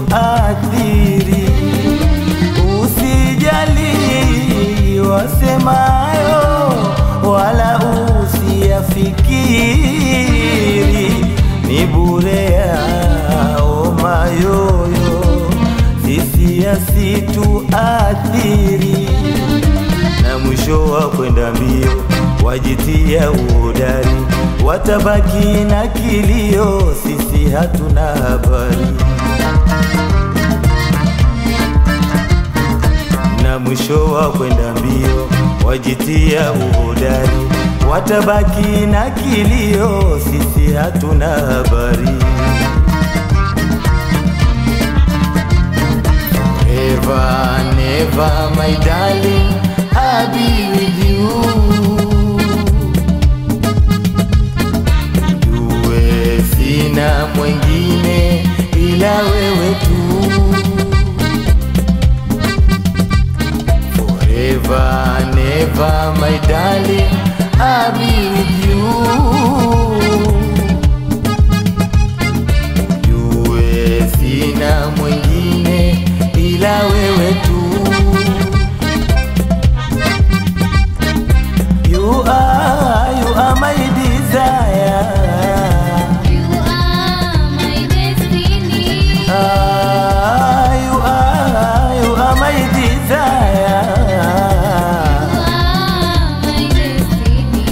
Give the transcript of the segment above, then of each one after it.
situathiri. Usijali wasemayo wala usiyafikiri, ni bure yao mayoyo, sisi yasituathiri. Na mwisho wa kwenda mbio wajitia uhodari, watabaki na kilio, sisi hatuna habari. Na mwisho wa kwenda mbio wajitia uhodari, watabaki na kilio, sisi hatuna habari. Forever, never, my darling, I'll be with you. Jue sina mwengine ila wewe tu. Forever, never, my darling, I'll be with you. Jue sina mwengine ila wewe tu. You are my desire. You are my destiny. You are my desire. You are my destiny.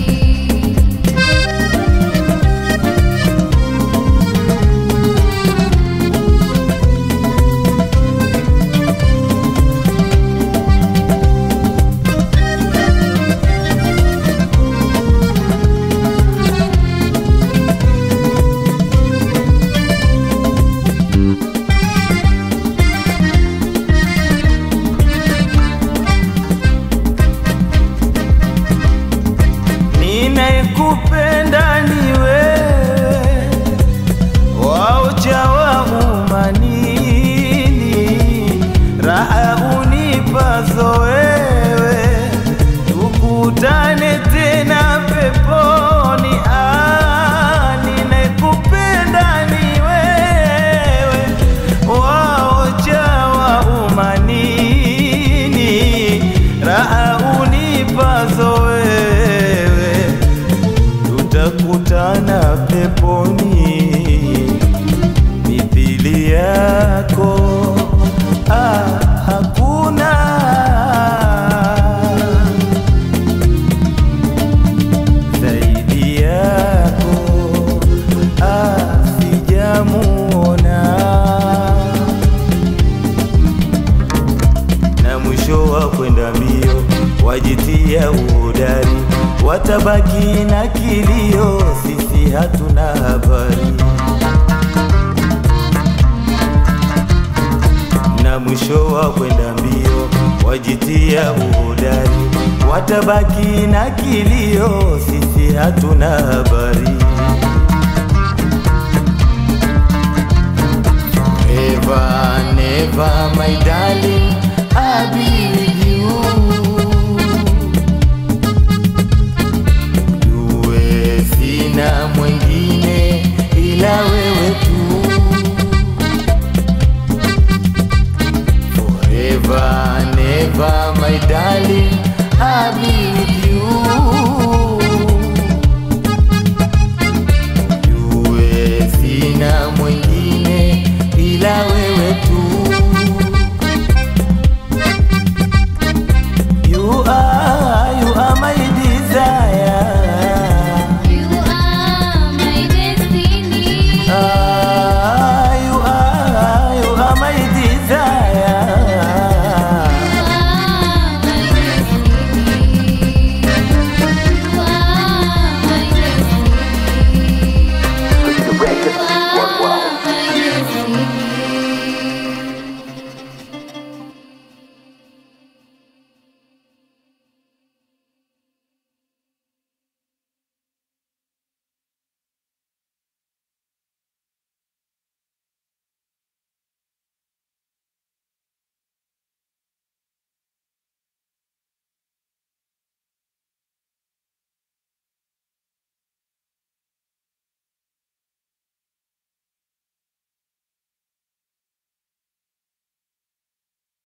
Ninayekupenda ni wewe, waucha wa umanini, raha unipazo wewe, tukutane tena peponi. Ninayekupenda ni wewe, waucha wa umanini, raha unipazo wewe, tutakutana peponi. Mithili yako hakuna, zaidi yako sijamuona. Na mwisho wa kwenda mbio wajitia uhodari, watabaki na kilio, sisi hatuna habari. Na mwisho wa kwenda mbio wajitia uhodari, watabaki na kilio, sisi hatuna habari.